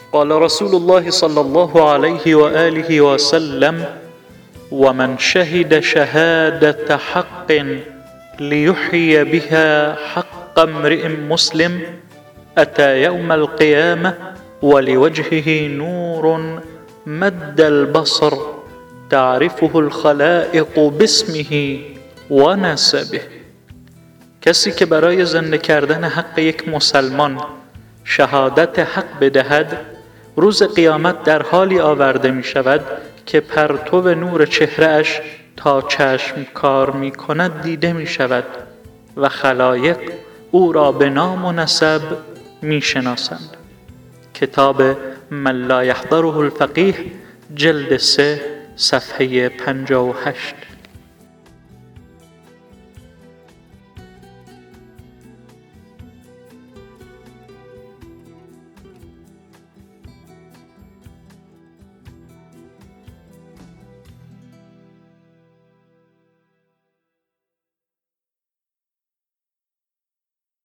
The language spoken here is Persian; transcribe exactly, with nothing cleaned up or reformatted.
قال رسول الله صلى الله عليه وآله وسلم: ومن شهد شهادة حق ليحيي بها حق امرئ مسلم أتى يوم القيامة ولوجهه نور مد البصر تعرفه الخلائق باسمه و نسبه. کسی که برای زنده کردن حق یک مسلمان شهادت حق بدهد، روز قیامت در حالی آورده می شود که پرتو نور چهره‌اش تا چشم کار می کند دیده می شود و خلایق او را به نام و نسب می شناسند. کتاب من لا یحضره الفقیه، جلد سه، صفحه پنجاه و هشت.